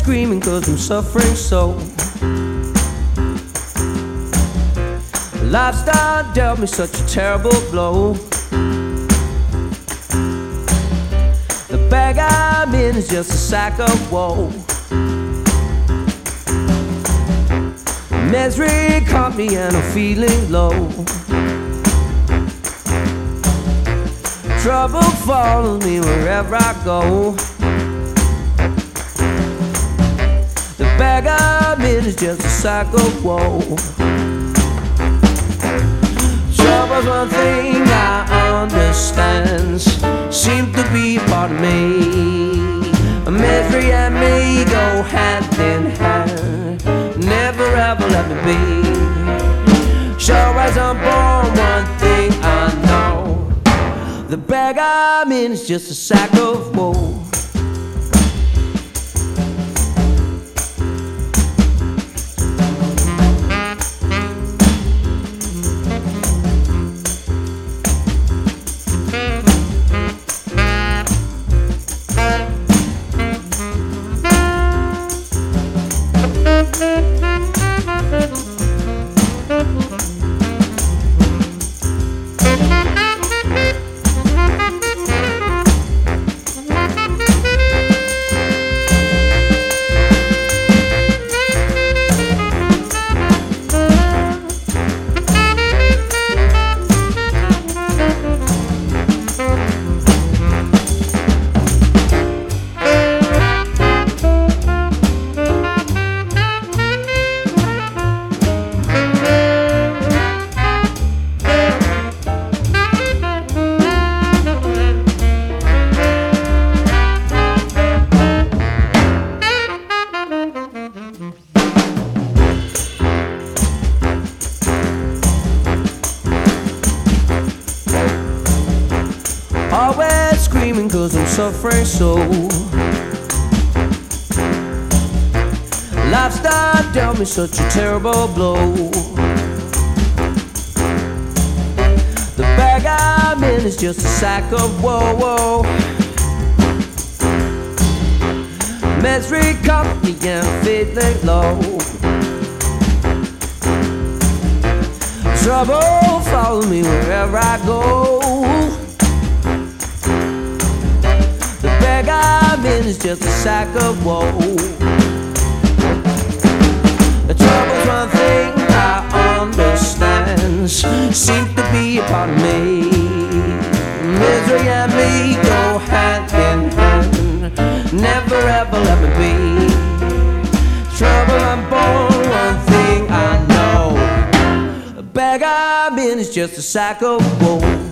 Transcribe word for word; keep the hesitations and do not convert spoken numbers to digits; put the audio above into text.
screaming cause I'm suffering so. Lifestyle dealt me such a terrible blow. The bag I'm in is just a sack of woe. Misery caught me and I'm feeling low. Trouble follows me wherever I go. The bag I'm in is just a sack of woe. Trouble's one thing I understand, seem to be part of me. Misery and me go hand in hand, never ever let me be. Sure as I'm born, one thing I know, the bag I'm in is just a sack of woe. Always screaming cause I'm suffering so. Lifestyle dealt me such a terrible blow. The bag I'm in is just a sack of woe, woe. Misery caught me and I'm feeling low. Trouble follows me wherever I go. The bag I'm in is just a sack of woe. The trouble's one thing I understand, seems to be a part of me. Misery and me go hand in hand, never ever let me be. Trouble I'm born, one thing I know, the bag I'm in is just a sack of woe.